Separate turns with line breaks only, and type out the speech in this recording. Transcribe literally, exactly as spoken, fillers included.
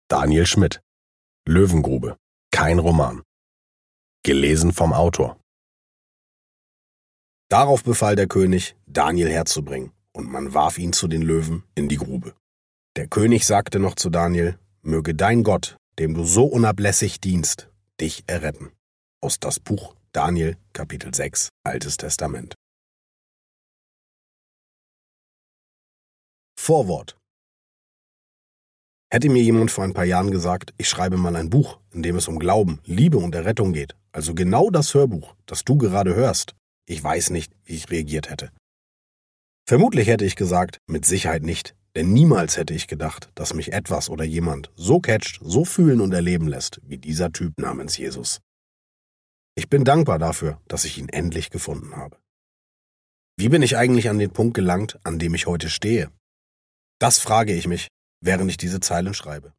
Daniel Schmidt. Löwengrube. Kein Roman. Gelesen vom Autor. Darauf befahl der König, Daniel herzubringen, und man warf ihn zu den Löwen in die Grube. Der König sagte noch zu Daniel, möge dein Gott, dem du so unablässig dienst, dich erretten. Aus das Buch Daniel, Kapitel sechs, Altes Testament. Vorwort. Hätte mir jemand vor ein paar Jahren gesagt, ich schreibe mal ein Buch, in dem es um Glauben, Liebe und Errettung geht, also genau das Hörbuch, das du gerade hörst, ich weiß nicht, wie ich reagiert hätte. Vermutlich hätte ich gesagt, mit Sicherheit nicht, denn niemals hätte ich gedacht, dass mich etwas oder jemand so catcht, so fühlen und erleben lässt, wie dieser Typ namens Jesus. Ich bin dankbar dafür, dass ich ihn endlich gefunden habe. Wie bin ich eigentlich an den Punkt gelangt, an dem ich heute stehe? Das frage ich mich, während ich diese Zeilen schreibe.